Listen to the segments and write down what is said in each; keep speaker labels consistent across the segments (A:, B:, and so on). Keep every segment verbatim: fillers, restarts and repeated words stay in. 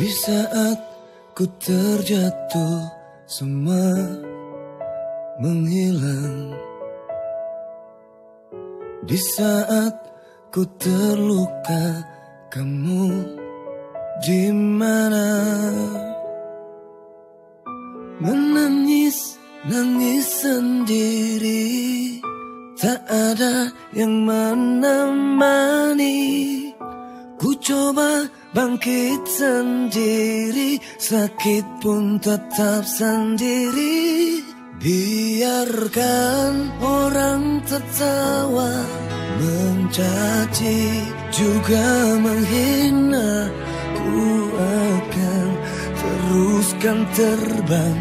A: Di saat ku terjatuh, semua menghilang. Di saat ku terluka, kamu di mana? Menangis, nangis sendiri, tak ada yang menemani. Ku coba bangkit sendiri, sakit pun tetap sendiri. Biarkan orang tertawa, mencaci, juga menghina. Ku akan teruskan terbang,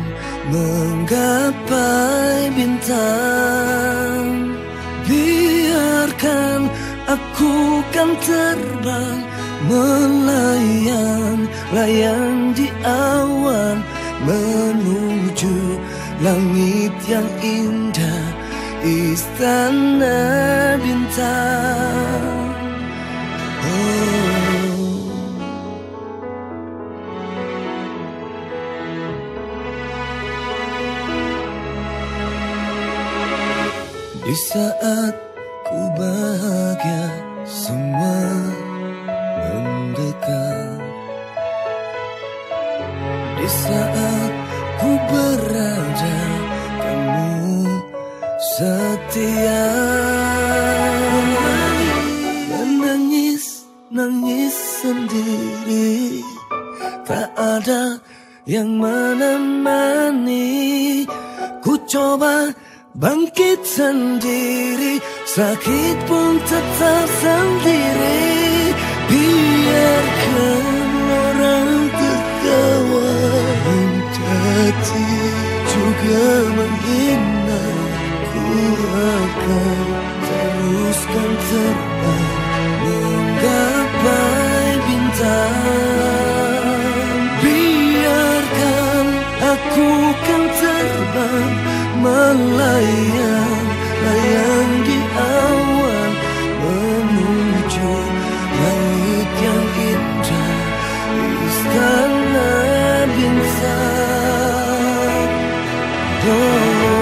A: menggapai bintang. Biarkan aku kan terbang, melayang, layang di awan, menuju langit yang indah, istana bintang. Oh. Di saat ku bahagia, semua mendekat. Di saat ku berada, kamu setia. Menangis, nangis sendiri, tak ada yang menemani. Ku coba bangkit sendiri, sakit pun tetap sendiri. Biarkan orang tertawa, mencaci, juga menghina. Ku akan teruskan terbang, menggapai bintang. Biarkan aku kan terbang, melayang, layang di awan, menuju langit yang indah, istana bintang. Oh.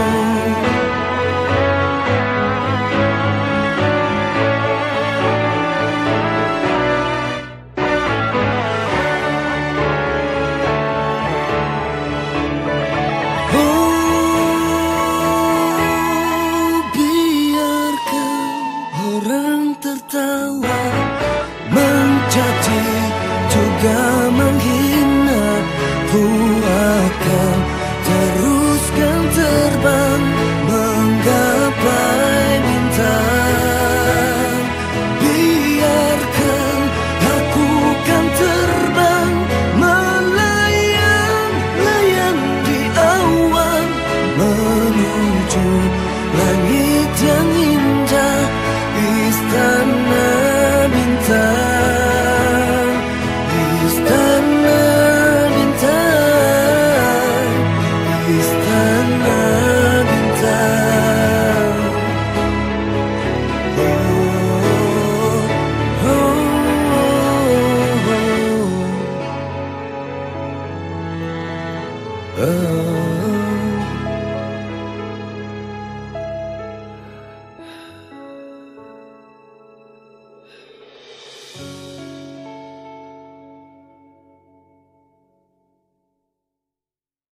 A: Tertawa, mencaci, juga menghina. Ku akan teruskan terbang, menggapai bintang. Biarkan aku kan terbang, melayang, layang di awan, menuju langit yang indah, istana bintang, istana bintang, istana bintang. Oh, oh, oh, oh. Oh.